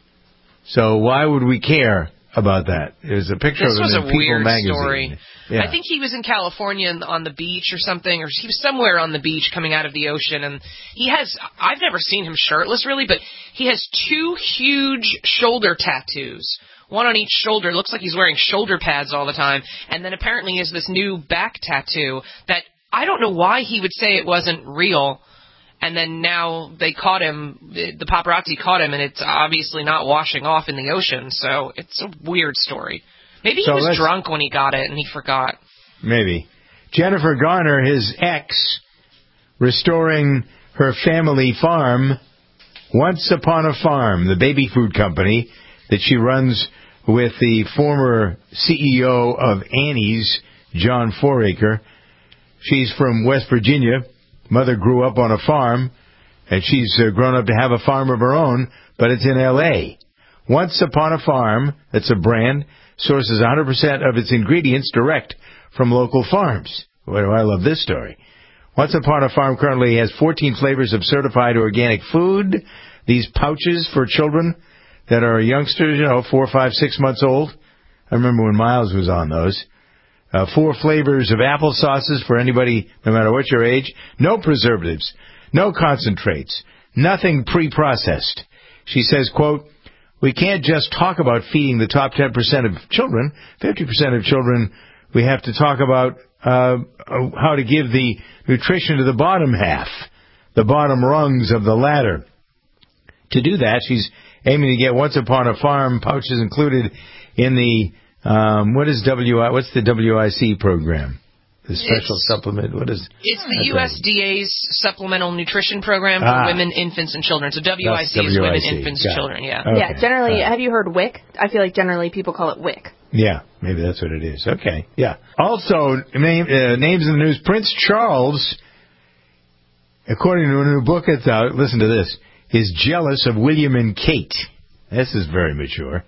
So why would we care about that? There's a picture this of him in People This was a weird magazine. Story. Yeah. I think he was in California on the beach or something, or he was somewhere on the beach coming out of the ocean, and he has, I've never seen him shirtless really, but he has two huge shoulder tattoos. One on each shoulder. It looks like he's wearing shoulder pads all the time. And then apparently he has this new back tattoo that I don't know why he would say it wasn't real. And then now they caught him, the paparazzi caught him, and it's obviously not washing off in the ocean. So it's a weird story. Maybe so he was drunk when he got it and he forgot. Maybe. Jennifer Garner, his ex, restoring her family farm, Once Upon a Farm, the baby food company that she runs with the former C E O of Annie's, John Foraker. She's from West Virginia. Mother grew up on a farm, and she's uh, grown up to have a farm of her own, but it's in L A Once Upon a Farm, that's a brand, sources one hundred percent of its ingredients direct from local farms. Boy, do I love this story. Once Upon a Farm currently has fourteen flavors of certified organic food. These pouches for children that are youngsters, you know, four, five, six months old. I remember when Miles was on those. Uh, four flavors of apple sauces for anybody, no matter what your age. No preservatives. No concentrates. Nothing pre-processed. She says, quote, we can't just talk about feeding the top ten percent of children. fifty percent of children, we have to talk about uh, how to give the nutrition to the bottom half, the bottom rungs of the ladder. To do that, she's aiming to get Once Upon a Farm pouches included in the, um, what is W I, what's the W I C program? The special it's, supplement, what is? It's the U S D A's Supplemental Nutrition Program for ah. women, infants, and children. So W I C is women, infants, and children, yeah. Okay. Yeah, generally, uh, have you heard W I C? I feel like generally people call it W I C. Yeah, maybe that's what it is. Okay, yeah. Also, name, uh, names in the news, Prince Charles, according to a new book that's out, listen to this, is jealous of William and Kate. This is very mature.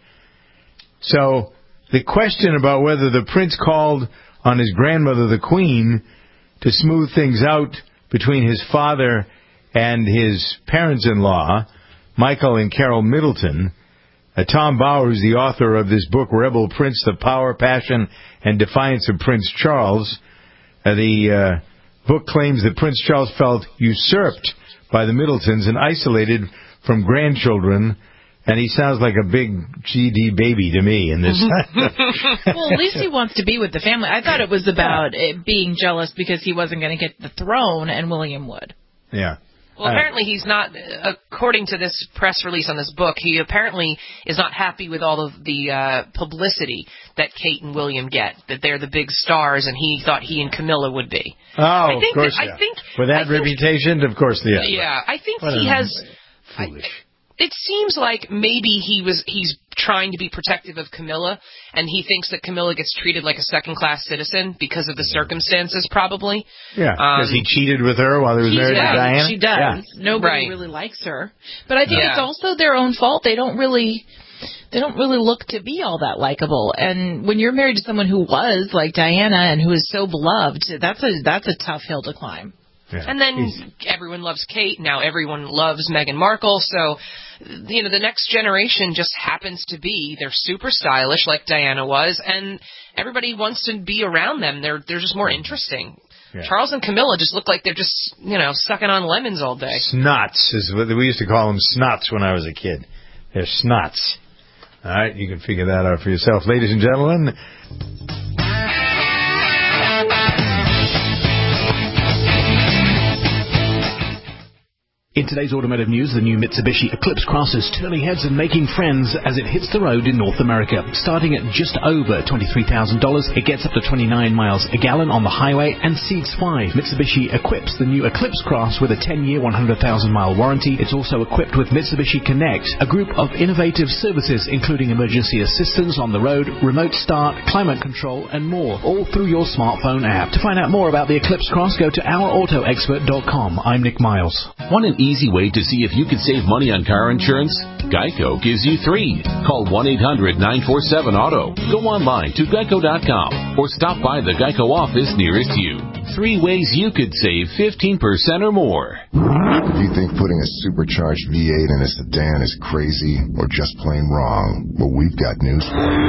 So, the question about whether the prince called on his grandmother, the Queen, to smooth things out between his father and his parents-in-law, Michael and Carol Middleton. Uh, Tom Bowers, the author of this book, Rebel Prince, The Power, Passion, and Defiance of Prince Charles. Uh, the uh, book claims that Prince Charles felt usurped by the Middletons and isolated from grandchildren. And he sounds like a big G D baby to me in this. Well, at least he wants to be with the family. I thought it was about it being jealous because he wasn't going to get the throne and William would. Yeah. Well, apparently he's not, according to this press release on this book, he apparently is not happy with all of the uh, publicity that Kate and William get, that they're the big stars, and he thought he and Camilla would be. Oh, I think of course, that, yeah. I think, For that I think, reputation, of course, yeah. Yeah, I think what he has... Foolish. I, it seems like maybe he was he's trying to be protective of Camilla, and he thinks that Camilla gets treated like a second-class citizen because of the circumstances, probably. Yeah, because um, he cheated with her while he was married yeah, to Diana. She does. Yeah. Nobody right. really likes her. But I think yeah. it's also their own fault. They don't really... they don't really look to be all that likable. And when you're married to someone who was like Diana and who is so beloved, that's a that's a tough hill to climb. Yeah. And then everyone loves Kate. Now everyone loves Meghan Markle. So, you know, the next generation just happens to be, they're super stylish like Diana was, and everybody wants to be around them. They're they're just more interesting. Yeah. Charles and Camilla just look like they're just, you know, sucking on lemons all day. Snots is what we used to call them, snots when I was a kid. They're snots. All right, you can figure that out for yourself, ladies and gentlemen. In today's automotive news, the new Mitsubishi Eclipse Cross is turning heads and making friends as it hits the road in North America. Starting at just over twenty-three thousand dollars, it gets up to twenty-nine miles a gallon on the highway and seats five. Mitsubishi equips the new Eclipse Cross with a ten-year, one hundred thousand mile warranty. It's also equipped with Mitsubishi Connect, a group of innovative services including emergency assistance on the road, remote start, climate control, and more, all through your smartphone app. To find out more about the Eclipse Cross, go to our auto expert dot com. I'm Nick Miles. Want an easy way to see if you can save money on car insurance? Geico gives you three. Call one eight hundred nine four seven auto. Go online to geico dot com or stop by the Geico office nearest you. Three ways you could save fifteen percent or more. If you think putting a supercharged V eight in a sedan is crazy or just plain wrong, well, we've got news for you.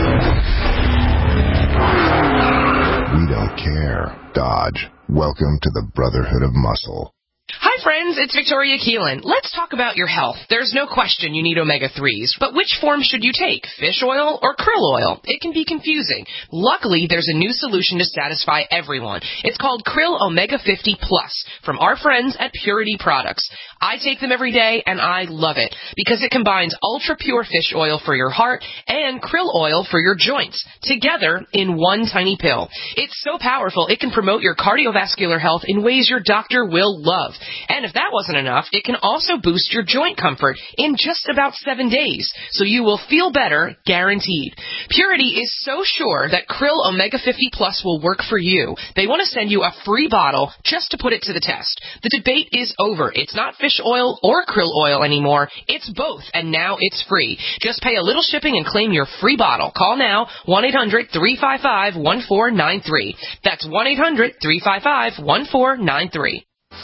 We don't care. Dodge. Welcome to the Brotherhood of Muscle. Hi friends, it's Victoria Keelan. Let's talk about your health. There's no question you need omega threes, but which form should you take? Fish oil or krill oil? It can be confusing. Luckily, there's a new solution to satisfy everyone. It's called Krill Omega fifty Plus from our friends at Purity Products. I take them every day and I love it because it combines ultra pure fish oil for your heart and krill oil for your joints together in one tiny pill. It's so powerful it can promote your cardiovascular health in ways your doctor will love. And if that wasn't enough, it can also boost your joint comfort in just about seven days, so you will feel better, guaranteed. Purity is so sure that Krill Omega fifty Plus will work for you. They want to send you a free bottle just to put it to the test. The debate is over. It's not fish oil or krill oil anymore. It's both, and now it's free. Just pay a little shipping and claim your free bottle. Call now, one eight hundred three five five one four nine three. That's one eight hundred three five five one four nine three.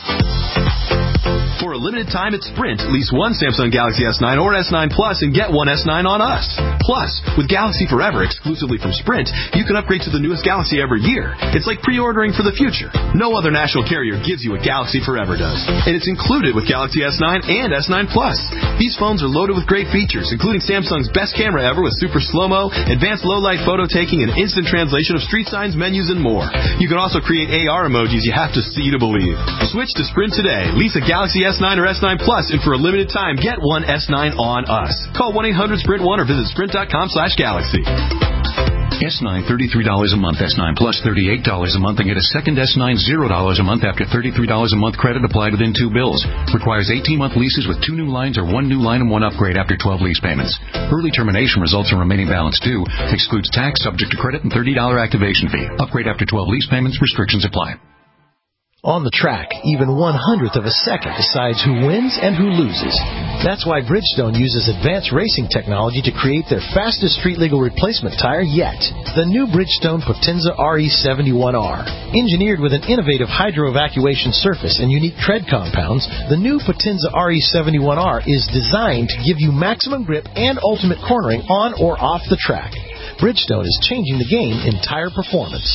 For a limited time at Sprint, lease one Samsung Galaxy S nine or S nine Plus and get one S nine on us. Plus, with Galaxy Forever exclusively from Sprint, you can upgrade to the newest Galaxy every year. It's like pre-ordering for the future. No other national carrier gives you what Galaxy Forever does. And it's included with Galaxy S nine and S nine Plus. These phones are loaded with great features, including Samsung's best camera ever with super slow-mo, advanced low-light photo taking, and instant translation of street signs, menus, and more. You can also create A R emojis you have to see to believe. Switch to Sprint today. Lease a Galaxy S nine or S nine Plus, and for a limited time, get one S nine on us. Call one eight hundred sprint one or visit sprint dot com slash galaxy. S nine, thirty-three dollars a month. S nine Plus, thirty-eight dollars a month. And get a second S nine, zero dollars a month after thirty-three dollars a month credit applied within two bills. Requires eighteen-month leases with two new lines or one new line and one upgrade after twelve lease payments. Early termination results in remaining balance due. Excludes tax, subject to credit, and thirty dollars activation fee. Upgrade after twelve lease payments. Restrictions apply. On the track, even one hundredth of a second decides who wins and who loses. That's why Bridgestone uses advanced racing technology to create their fastest street-legal replacement tire yet, the new Bridgestone Potenza R E seventy-one R. Engineered with an innovative hydro-evacuation surface and unique tread compounds, the new Potenza R E seventy-one R is designed to give you maximum grip and ultimate cornering on or off the track. Bridgestone is changing the game in tire performance.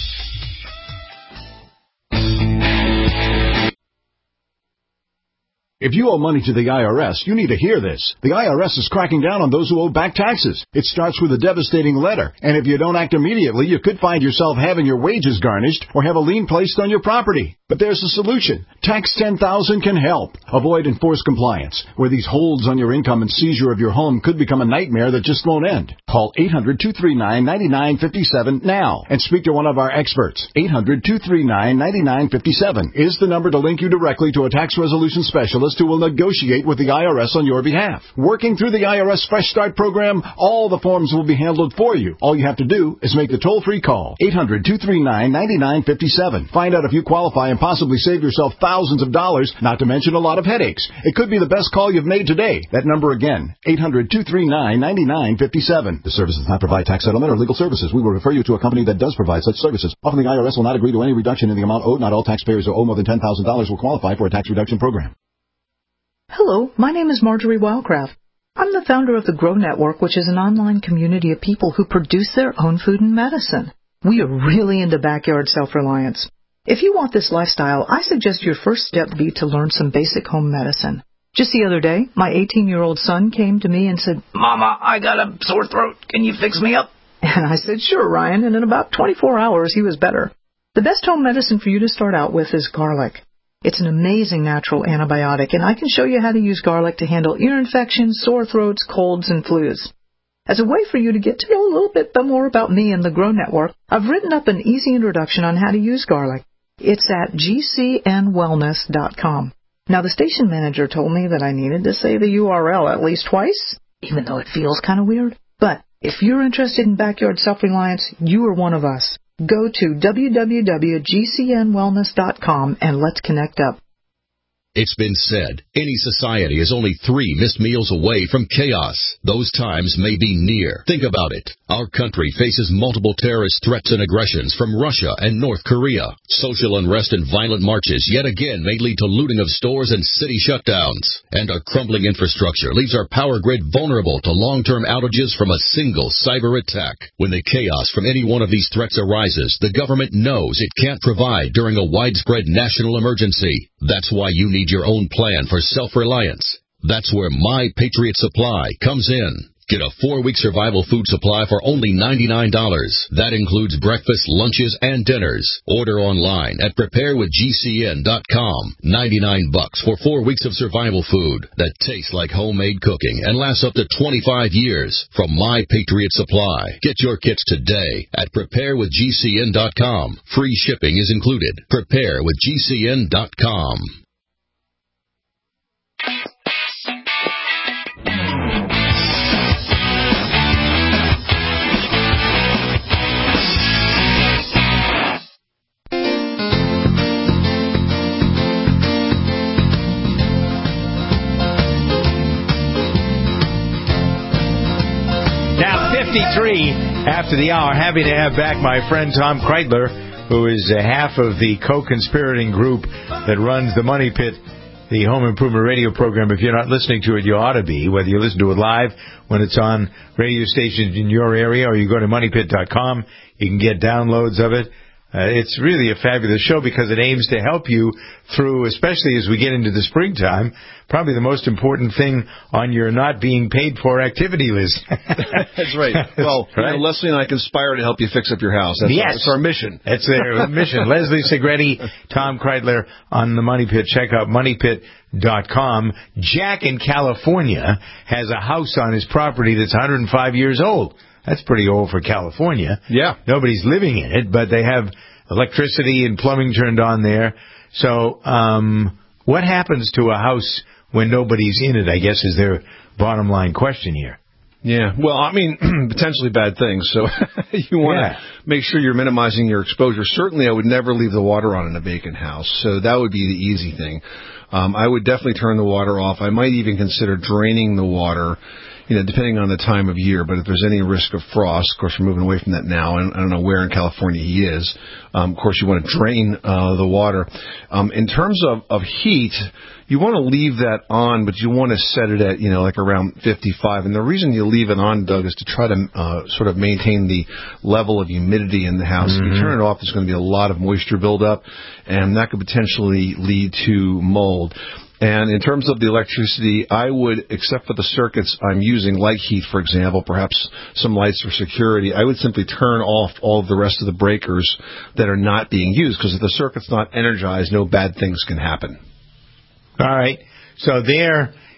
If you owe money to the I R S, you need to hear this. The I R S is cracking down on those who owe back taxes. It starts with a devastating letter, and if you don't act immediately, you could find yourself having your wages garnished or have a lien placed on your property. But there's a solution. Tax ten thousand can help. Avoid enforced compliance, where these holds on your income and seizure of your home could become a nightmare that just won't end. Call Call eight hundred, two three nine, nine nine five seven now and speak to one of our experts. eight hundred, two three nine, nine nine five seven is the number to link you directly to a tax resolution specialist who will negotiate with the I R S on your behalf. Working through the I R S Fresh Start program, all the forms will be handled for you. All you have to do is make the toll-free call. eight hundred, two three nine, nine nine five seven. Find out if you qualify and possibly save yourself thousands of dollars, not to mention a lot of headaches. It could be the best call you've made today. That number again, eight hundred, two three nine, nine nine five seven. The service does not provide tax settlement or legal services. We will refer you to a company that does provide such services. Often the I R S will not agree to any reduction in the amount owed. Not all taxpayers who owe more than ten thousand dollars will qualify for a tax reduction program. Hello, my name is Marjorie Wildcraft. I'm the founder of the Grow Network, which is an online community of people who produce their own food and medicine. We are really into backyard self-reliance. If you want this lifestyle, I suggest your first step be to learn some basic home medicine. Just the other day, my eighteen-year-old son came to me and said, "Mama, I got a sore throat. Can you fix me up?" And I said, "Sure, Ryan," and in about twenty-four hours, he was better. The best home medicine for you to start out with is garlic. It's an amazing natural antibiotic, and I can show you how to use garlic to handle ear infections, sore throats, colds, and flus. As a way for you to get to know a little bit more about me and the Grow Network, I've written up an easy introduction on how to use garlic. It's at g c n wellness dot com. Now, the station manager told me that I needed to say the U R L at least twice, even though it feels kind of weird. But if you're interested in backyard self-reliance, you are one of us. Go to w w w dot g c n wellness dot com and let's connect up. It's been said, any society is only three missed meals away from chaos. Those times may be near. Think about it. Our country faces multiple terrorist threats and aggressions from Russia and North Korea. Social unrest and violent marches yet again may lead to looting of stores and city shutdowns. And our crumbling infrastructure leaves our power grid vulnerable to long-term outages from a single cyber attack. When the chaos from any one of these threats arises, the government knows it can't provide during a widespread national emergency. That's why you need your own plan for self-reliance. That's where My Patriot Supply comes in. Get a four-week survival food supply for only ninety-nine dollars. That includes breakfast, lunches, and dinners. Order online at prepare with g c n dot com. ninety-nine bucks for four weeks of survival food that tastes like homemade cooking and lasts up to twenty-five years from My Patriot Supply. Get your kits today at prepare with g c n dot com. Free shipping is included. prepare with g c n dot com. fifty-three after the hour. Happy to have back my friend Tom Kreitler, who is uh, half of the co-conspirating group that runs the Money Pit, the home improvement radio program. If you're not listening to it, you ought to be, whether you listen to it live when it's on radio stations in your area or you go to money pit dot com. You can get downloads of it. Uh, it's really a fabulous show because it aims to help you through, especially as we get into the springtime, probably the most important thing on your not being paid for activity list. That's right. Well, right? You know, Leslie and I conspire to help you fix up your house. That's, yes. that's our mission. That's their mission. Leslie Segretti, Tom Kreitler on the Money Pit. Check out money pit dot com. Jack in California has a house on his property that's one hundred five years old. That's pretty old for California. Yeah. Nobody's living in it, but they have electricity and plumbing turned on there. So, um, what happens to a house when nobody's in it, I guess, is their bottom line question here. Yeah, well, I mean, potentially bad things. So you want to yeah. make sure you're minimizing your exposure. Certainly, I would never leave the water on in a vacant house. So that would be the easy thing. Um, I would definitely turn the water off. I might even consider draining the water, you know, depending on the time of year. But if there's any risk of frost, of course, we're moving away from that now. And I don't know where in California he is. Um, of course, you want to drain uh, the water. Um, in terms of, of heat, you want to leave that on, but you want to set it at, you know, like around fifty-five. And the reason you leave it on, Doug, is to try to uh, sort of maintain the level of humidity in the house. Mm-hmm. If you turn it off, there's going to be a lot of moisture buildup, and that could potentially lead to mold. And in terms of the electricity, I would, except for the circuits I'm using, like heat, for example, perhaps some lights for security, I would simply turn off all of the rest of the breakers that are not being used, because if the circuit's not energized, no bad things can happen. All right. So there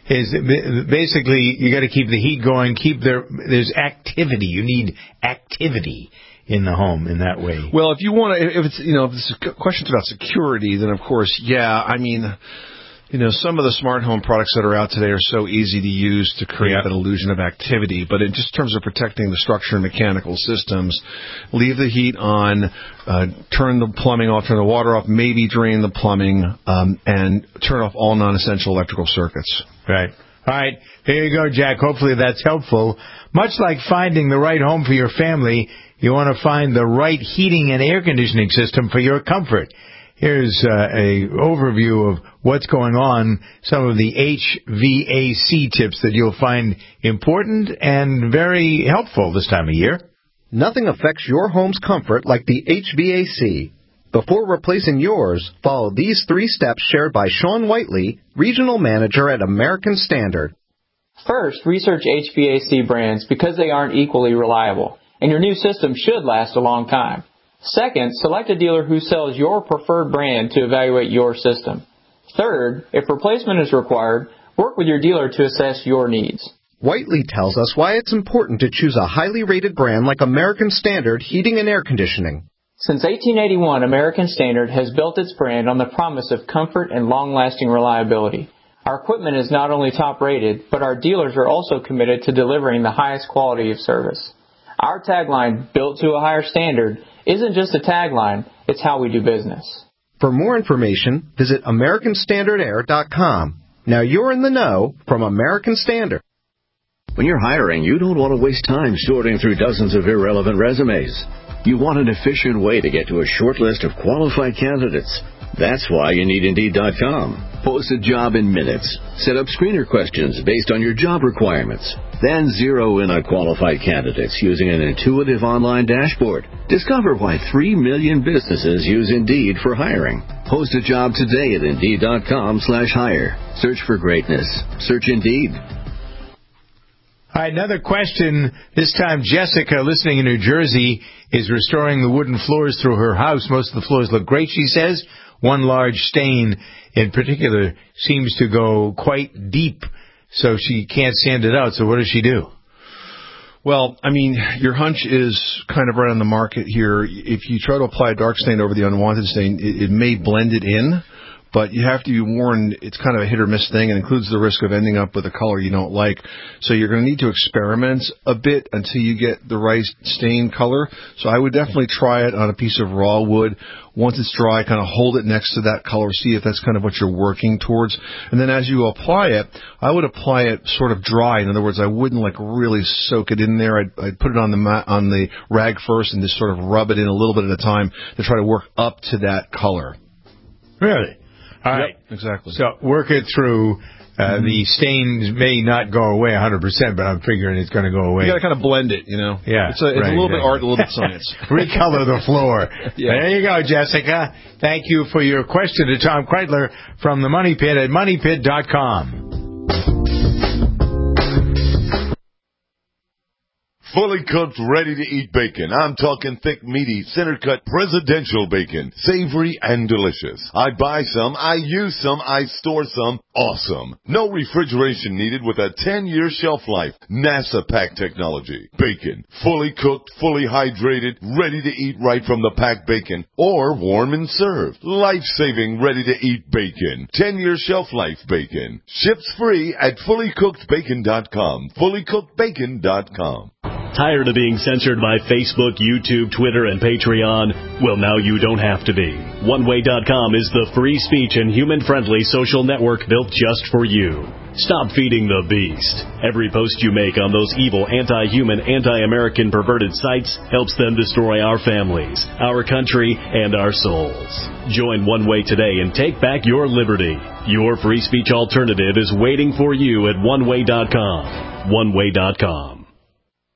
is basically you got to keep the heat going, keep there, there's activity. You need activity in the home in that way. Well, if you want to, if it's, you know, if it's questions about security, then of course, yeah, I mean, you know, some of the smart home products that are out today are so easy to use to create yeah. that illusion of activity. But in just terms of protecting the structure and mechanical systems, leave the heat on, uh, turn the plumbing off, turn the water off, maybe drain the plumbing, um, and turn off all non-essential electrical circuits. Right. All right. There you go, Jack. Hopefully that's helpful. Much like finding the right home for your family, you want to find the right heating and air conditioning system for your comfort. Here's uh, a overview of what's going on, some of the H V A C tips that you'll find important and very helpful this time of year. Nothing affects your home's comfort like the H V A C. Before replacing yours, follow these three steps shared by Sean Whiteley, Regional Manager at American Standard. First, research H V A C brands because they aren't equally reliable, and your new system should last a long time. Second, select a dealer who sells your preferred brand to evaluate your system. Third, if replacement is required, work with your dealer to assess your needs. Whiteley tells us why it's important to choose a highly rated brand like American Standard Heating and Air Conditioning. Since eighteen eighty-one, American Standard has built its brand on the promise of comfort and long-lasting reliability. Our equipment is not only top-rated, but our dealers are also committed to delivering the highest quality of service. Our tagline, built to a higher standard, isn't just a tagline, it's how we do business. For more information, visit American Standard Air dot com. Now you're in the know from American Standard. When you're hiring, you don't want to waste time sorting through dozens of irrelevant resumes. You want an efficient way to get to a short list of qualified candidates. That's why you need Indeed dot com. Post a job in minutes. Set up screener questions based on your job requirements. Then zero in on qualified candidates using an intuitive online dashboard. Discover why three million businesses use Indeed for hiring. Post a job today at Indeed dot com slash hire. Search for greatness. Search Indeed. All right, another question. This time, Jessica, listening in New Jersey, is restoring the wooden floors through her house. Most of the floors look great, she says. One large stain in particular seems to go quite deep, so she can't sand it out. So what does she do? Well, I mean, your hunch is kind of right on the market here. If you try to apply a dark stain over the unwanted stain, it, it may blend it in. But you have to be warned, it's kind of a hit or miss thing. It includes the risk of ending up with a color you don't like. So you're going to need to experiment a bit until you get the right stain color. So I would definitely try it on a piece of raw wood. Once it's dry, kind of hold it next to that color, see if that's kind of what you're working towards. And then as you apply it, I would apply it sort of dry. In other words, I wouldn't like really soak it in there. I'd, I'd put it on the mat, on the rag first and just sort of rub it in a little bit at a time to try to work up to that color. Really? All right. Yep, exactly. So work it through. Uh, mm-hmm. The stains may not go away one hundred percent, but I'm figuring it's going to go away. You got to kind of blend it, you know. Yeah. It's a, it's right, a little right. bit art, a little bit science. Recolor the floor. Yeah. There you go, Jessica. Thank you for your question to Tom Kreitler from the Money Pit at money pit dot com. Fully cooked, ready-to-eat bacon. I'm talking thick, meaty, center-cut presidential bacon. Savory and delicious. I buy some, I use some, I store some. Awesome. No refrigeration needed with a ten-year shelf life. NASA pack technology. Bacon. Fully cooked, fully hydrated, ready to eat right from the packed bacon. Or warm and served. Life-saving, ready-to-eat bacon. ten-year shelf life bacon. Ships free at fully cooked bacon dot com. fully cooked bacon dot com. Tired of being censored by Facebook, YouTube, Twitter, and Patreon? Well, now you don't have to be. one way dot com is the free speech and human-friendly social network built just for you. Stop feeding the beast. Every post you make on those evil, anti-human, anti-American perverted sites helps them destroy our families, our country, and our souls. Join One Way today and take back your liberty. Your free speech alternative is waiting for you at one way dot com. one way dot com.